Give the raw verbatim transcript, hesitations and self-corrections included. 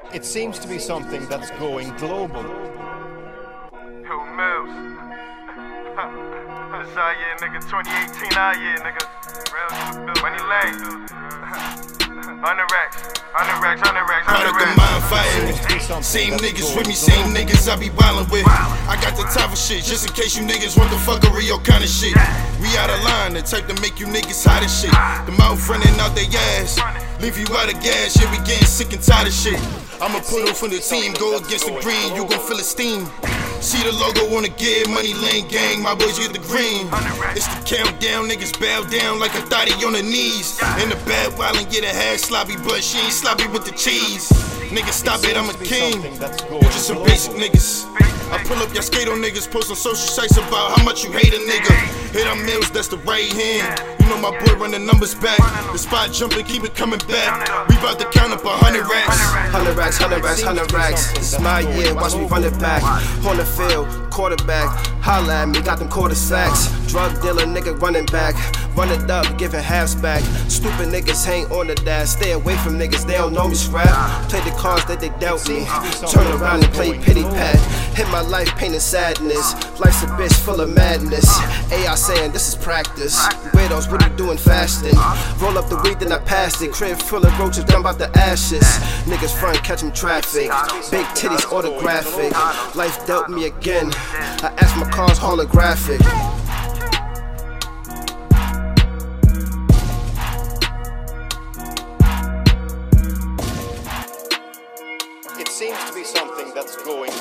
It seems to be something that's going global. Yo, Mills. This our year, nigga. twenty eighteen, our year, nigga. Real nigga. Money Lane. Hundred racks. Hundred racks. Hundred racks. Hundred Product of racks. mind fighting. Same niggas with me, same niggas I be wildin' with. I got the type of shit, just in case you niggas want the fuckery or kind of shit. We out of line, the type to make you niggas hot as shit. The mouth running out their ass, leave you out of gas, yeah, we getting sick and tired of shit. I'ma put on for the team, go against the green, you gon' feel the steam. See the logo on the Get Money Lane gang, my boys get the green. It's the countdown, niggas bow down like a thotty on the knees. In the bad wildin', get a half sloppy, but she ain't sloppy with the cheese. Niggas stop it, I'm a king. You just some basic niggas. I pull up your skate on niggas, post on social sites about how much you hate a nigga. Hit on Mills, that's the right hand. You know my boy run the numbers back. The spot jumping, keep it coming back. We bout to count up a hundred racks. Hundred racks, hundred racks, hundred racks. It's my year, watch me run it back. On the field, quarterback. Holla at me, got them quarter sacks. Drug dealer, nigga running back. Run it up, giving halves back. Stupid niggas ain't on the dash. Stay away from niggas, they don't know me scrap. Play the cards that they dealt me. Turn around and play pity pat. Hit my life painting sadness. Life's a bitch full of madness. A I saying this is practice. Weirdos, what you doing fasting? Roll up the weed, then I passed it. Crib full of roaches, dumb about the ashes. Niggas front, catch 'em traffic. Big titties, autographic. Life dealt me again. I asked my car's holographic. It seems to be something that's going